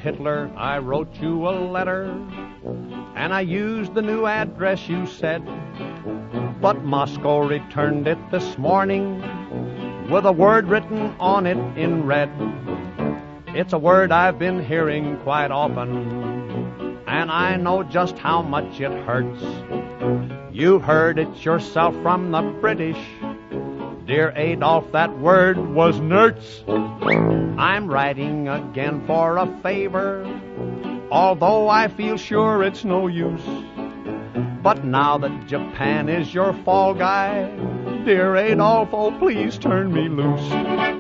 Hitler, I wrote you a letter, and I used the new address you said. But Moscow returned it this morning with a word written on it in red. It's a word I've been hearing quite often, and I know just how much it hurts. You heard it yourself from the British. Dear Adolf, that word was nerds. I'm writing again for a favor, although I feel sure it's no use. But now that Japan is your fall guy, dear Adolf, oh please turn me loose.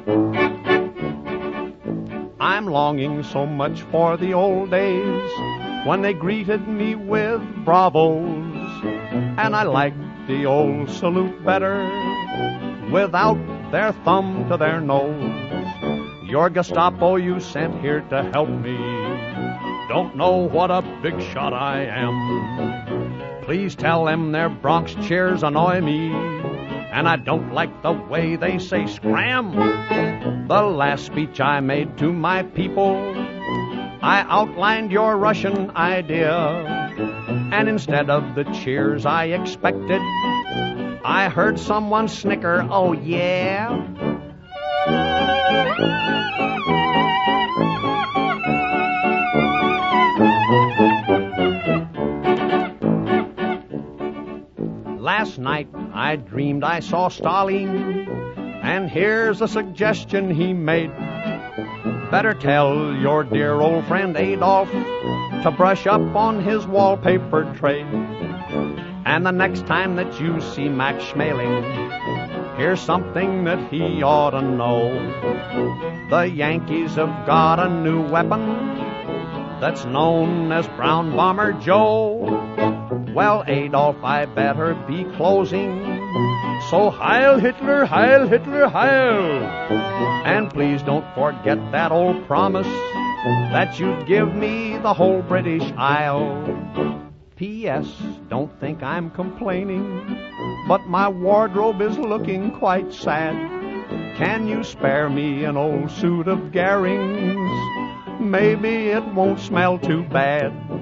I'm longing so much for the old days when they greeted me with bravos, and I liked the old salute better without their thumb to their nose. Your Gestapo you sent here to help me don't know what a big shot I am. Please tell them their Bronx cheers annoy me, and I don't like the way they say scram. The last speech I made to my people, I outlined your Russian idea, and instead of the cheers I expected, I heard someone snicker, oh yeah? Last night I dreamed I saw Stalin, and here's a suggestion he made. Better tell your dear old friend Adolf to brush up on his wallpaper trade. And the next time that you see Max Schmeling, here's something that he ought to know. The Yankees have got a new weapon that's known as Brown Bomber Joe. Well, Adolf, I better be closing, so Heil Hitler, Heil Hitler, Heil! And please don't forget that old promise that you'd give me the whole British Isle. P.S. Don't think I'm complaining, but my wardrobe is looking quite sad. Can you spare me an old suit of Garings? Maybe it won't smell too bad.